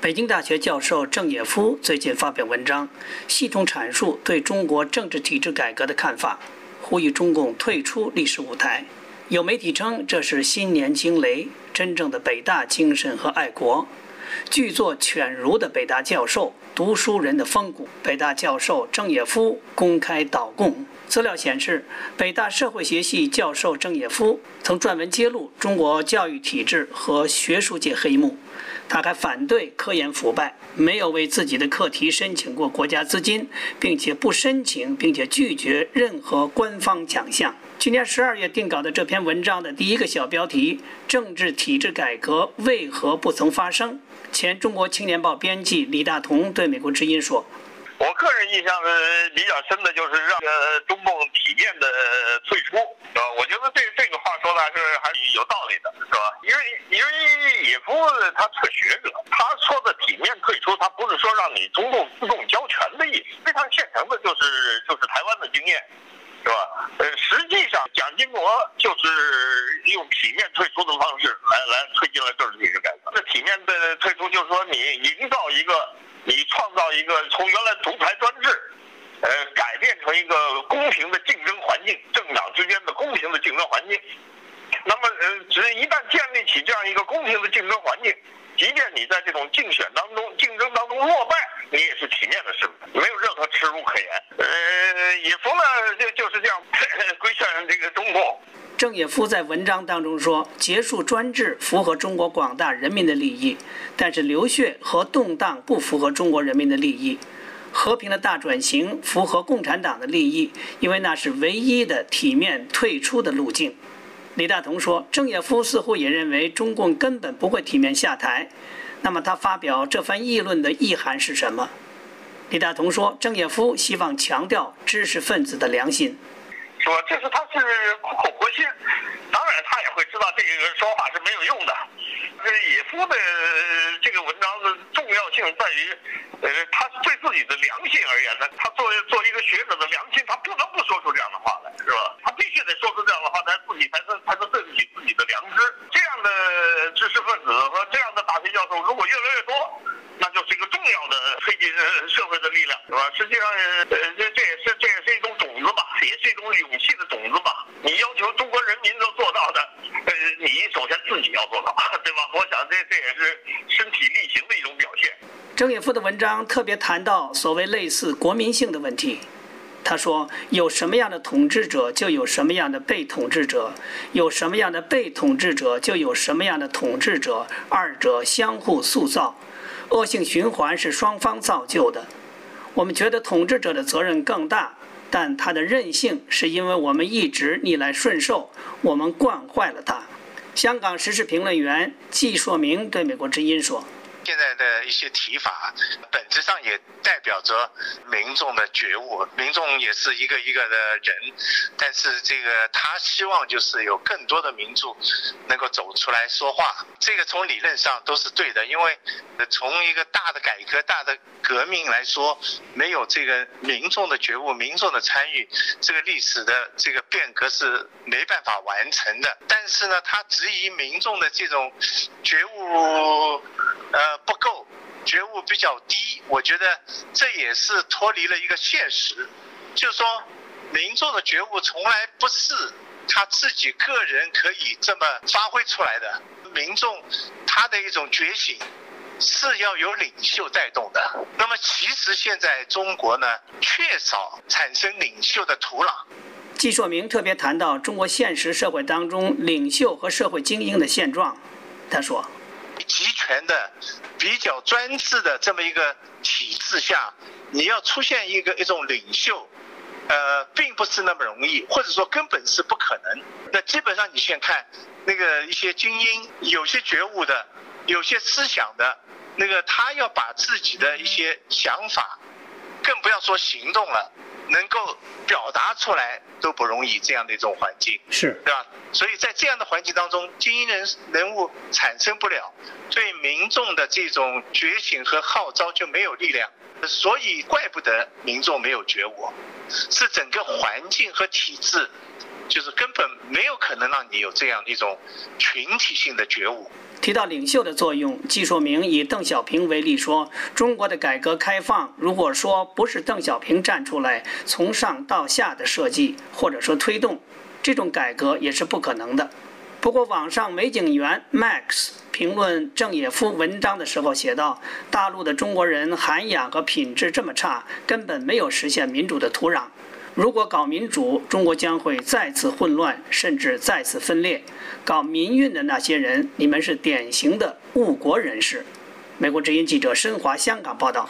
北京大学教授郑也夫最近发表文章，系统阐述对中国政治体制改革的看法，呼吁中共退出历史舞台。有媒体称这是新年惊雷，真正的北大精神和爱国。剧作犬儒的北大教授，读书人的风骨，北大教授郑也夫公开倒供。资料显示，北大社会学系教授郑也夫曾撰文揭露中国教育体制和学术界黑幕。他还反对科研腐败，没有为自己的课题申请过国家资金，并且不申请并且拒绝任何官方奖项。去年12月定稿的这篇文章的第一个小标题“政治体制改革为何不曾发生”，前中国青年报编辑李大同对美国之音说：“ 我个人印象比较深的就是让中共体面的退出，是吧？我觉得这个话说的还是有道理的，是吧？因为也夫他是个学者，他说的体面退出，他不是说让你中共自动交权的意思，非常现成的就是台湾的经验，是吧？实际上蒋经国就是用体面退出的方式来推进了政治体制改革。那体面的退出就是说你创造一个从原来独裁专制，改变成一个公平的竞争环境，政党之间的公平的竞争环境。那么，只一旦建立起这样一个公平的竞争环境，即便你在这种竞争当中落败，你也是体面的事，没有任何耻辱可言。也夫呢就是这样规劝这个中共。 郑也夫在文章当中说，结束专制符合中国广大人民的利益，但是流血和动荡不符合中国人民的利益。和平的大转型符合共产党的利益，因为那是唯一的体面退出的路径。李大同说，郑也夫似乎也认为中共根本不会体面下台。那么他发表这番议论的意涵是什么？李大同说，郑也夫希望强调知识分子的良心， 说他是苦口婆心，当然他也会知道这个说法是没有用的。也夫的这个文章的重要性在于，他对自己的良心而言呢，他作为一个学者的良心，他不能不说出这样的话来，是吧？他必须得说出这样的话，才能对得起自己的良知。这样的知识分子和这样的大学教授如果越来越多，那就是一个重要的推进社会的力量，是吧？实际上，这也是一种种子吧，也是一种勇气的种子吧。你要求中国人民都做到的，你首先自己要做到，对吧？我想这也是身体力行的一种表现。 郑也夫的文章特别谈到所谓类似国民性的问题。他说，有什么样的统治者，就有什么样的被统治者；有什么样的被统治者，就有什么样的统治者，二者相互塑造，恶性循环是双方造就的。我们觉得统治者的责任更大，但他的任性是因为我们一直逆来顺受，我们惯坏了他。香港时事评论员季硕明对美国之音说， 现在的一些提法本质上也代表着民众的觉悟，民众也是一个一个的人，但是这个他希望就是有更多的民众能够走出来说话，这个从理论上都是对的，因为从一个大的改革大的革命来说，没有这个民众的觉悟民众的参与，这个历史的这个变革是没办法完成的。但是呢，他质疑民众的这种觉悟不够，觉悟比较低，我觉得这也是脱离了一个现实，就是说民众的觉悟从来不是他自己个人可以这么发挥出来的，民众他的一种觉醒是要有领袖带动的。那么其实现在中国呢，缺少产生领袖的土壤。 季硕明特别谈到中国现实社会当中领袖和社会精英的现状。他说， 集权的比较专制的这么一个体制下，你要出现一种领袖并不是那么容易，或者说根本是不可能。那基本上你先看那个一些精英，有些觉悟的，有些思想的，那个他要把自己的一些想法，更不要说行动了，能够表达出来都不容易，这样的一种环境， 是对吧？所以在这样的环境当中，精英人物产生不了，对民众的这种觉醒和号召就没有力量。所以怪不得民众没有觉悟，是整个环境和体制就是根本没有可能让你有这样一种群体性的觉悟。 提到领袖的作用，季硕明以邓小平为例说，中国的改革开放，如果说不是邓小平站出来从上到下的设计或者说推动，这种改革也是不可能的。不过网上美景园 Max 评论郑也夫文章的时候写道，大陆的中国人涵养和品质这么差，根本没有实现民主的土壤。如果搞民主，中国将会再次混乱，甚至再次分裂。搞民运的那些人，你们是典型的误国人士。美国之音记者申华香港报道。